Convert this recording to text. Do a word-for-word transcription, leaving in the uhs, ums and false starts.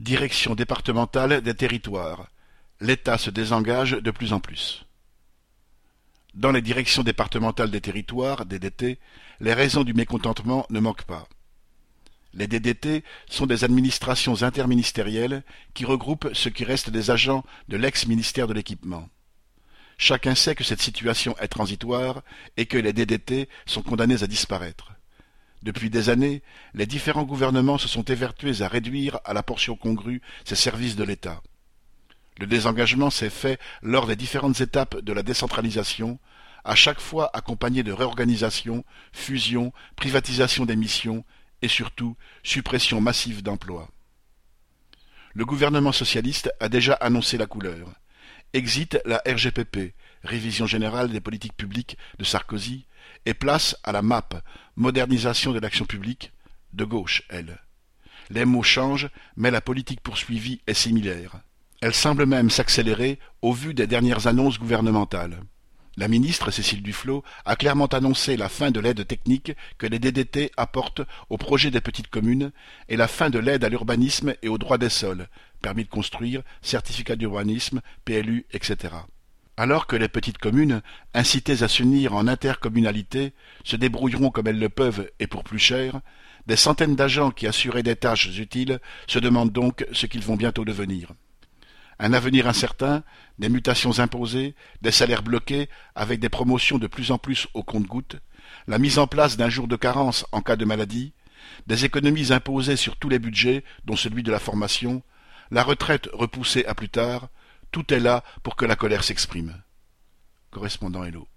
Direction départementale des territoires. L'État se désengage de plus en plus. Dans les directions départementales des territoires, D D T, les raisons du mécontentement ne manquent pas. Les D D T sont des administrations interministérielles qui regroupent ce qui reste des agents de l'ex-ministère de l'Équipement. Chacun sait que cette situation est transitoire et que les D D T sont condamnés à disparaître. Depuis des années, les différents gouvernements se sont évertués à réduire à la portion congrue ces services de l'État. Le désengagement s'est fait lors des différentes étapes de la décentralisation, à chaque fois accompagné de réorganisation, fusion, privatisation des missions et surtout suppression massive d'emplois. Le gouvernement socialiste a déjà annoncé la couleur. Exit la R G P P, Révision générale des politiques publiques de Sarkozy, et place à la M A P, Modernisation de l'action publique, de gauche, elle. Les mots changent, mais la politique poursuivie est similaire. Elle semble même s'accélérer au vu des dernières annonces gouvernementales. La ministre Cécile Duflot a clairement annoncé la fin de l'aide technique que les D D T apportent aux projets des petites communes et la fin de l'aide à l'urbanisme et au droit des sols, permis de construire, certificat d'urbanisme, P L U, et cetera. Alors que les petites communes, incitées à s'unir en intercommunalité, se débrouilleront comme elles le peuvent et pour plus cher, des centaines d'agents qui assuraient des tâches utiles se demandent donc ce qu'ils vont bientôt devenir. Un avenir incertain, des mutations imposées, des salaires bloqués avec des promotions de plus en plus au compte-gouttes, la mise en place d'un jour de carence en cas de maladie, des économies imposées sur tous les budgets, dont celui de la formation, la retraite repoussée à plus tard, tout est là pour que la colère s'exprime. Correspondant Hello.